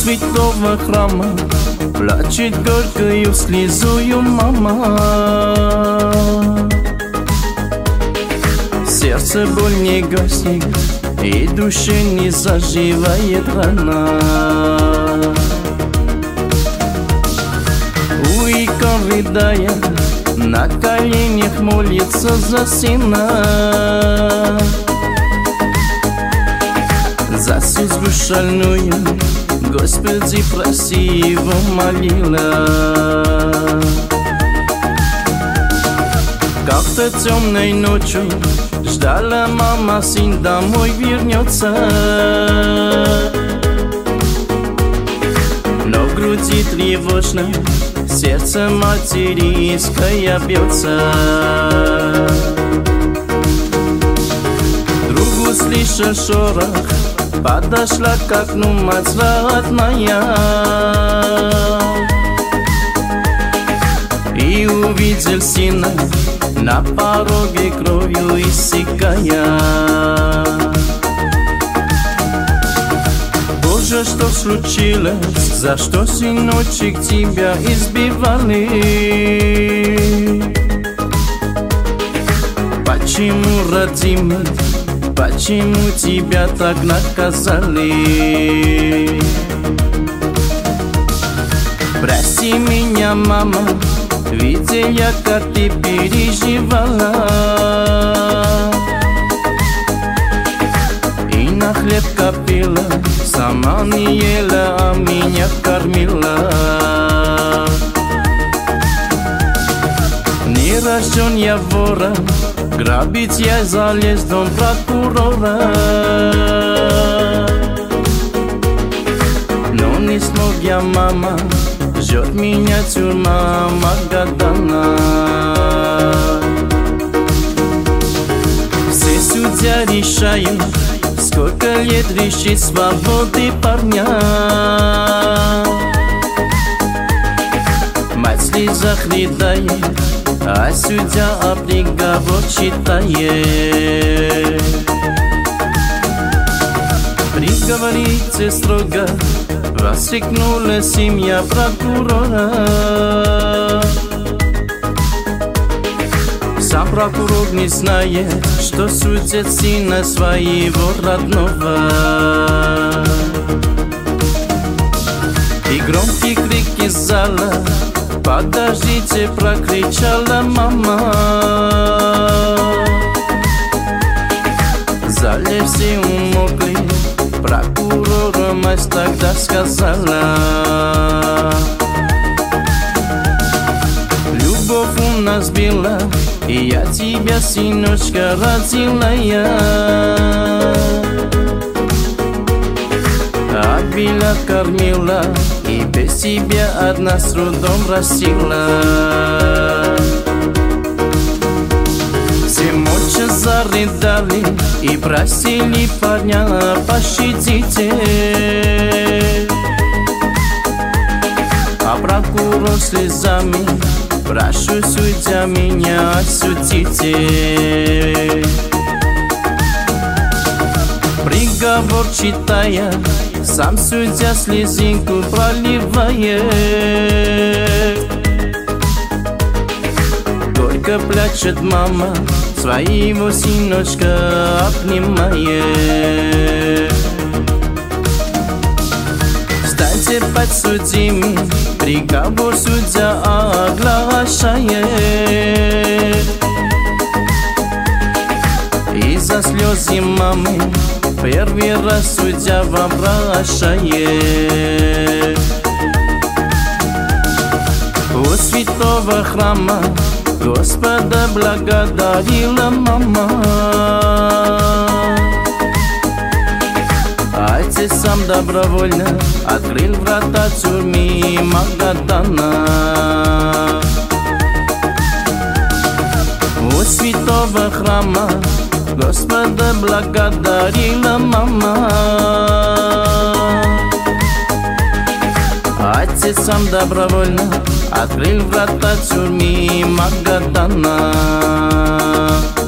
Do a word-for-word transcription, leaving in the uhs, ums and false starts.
святого храма плачет горькою слезою мама. Сердце боль не гаснет, и душе не заживает рана. Уйка, рыдая, на коленях молится за сына. За слезу шальную, Господи, проси его, молила. Как-то темной ночью ждала мама, сын домой вернется. Но в груди тревожно сердце материнское бьется. Другу слыша шорох, подошла к окну мать родная и увидел сына на пороге кровью иссякая. Боже, что случилось? За что, сыночек, тебя избивали? Почему, родимый, почему тебя так наказали? Прости меня, мама, видел я, как ты переживала. И на хлеб копила, сама не ела, а меня кормила. Не рожден я вором, грабить я залез в дом прокурора. Но не смог я, мама, ждет меня тюрьма Магадана. Все судья решают, сколько лет лишить свободы парня. Мать в слезах рыдает, а судья а приговор читает. Приговорите строго, воскликнула семья прокурора. Сам прокурор не знает, что судят сына своего родного. И громкий крик из зала: подождите, прокричала мама. В зале все умолкли, прокурора мать тогда сказала: любовь у нас была, и я тебя, сыночка, родила я. Обильно кормила, и без тебя одна с трудом растила. Все молча зарыдали и просили парня: пощадите. А прокурор слезами: прошу, судья, меня осудите. Приговор читая, сам судья слезинку проливает. Горько плачет мама, своего сыночка обнимает. Встаньте подсудимый, приговор судья оглашает. И за слезы мамы первый раз судья вам прощает. У святого храма Господа благодарила мама. Отец сам добровольно открыл врата тюрьмы Магадана. У святого храма Господа благодарила мама. Отец сам добровольно открыл врата тюрьмы Магадана.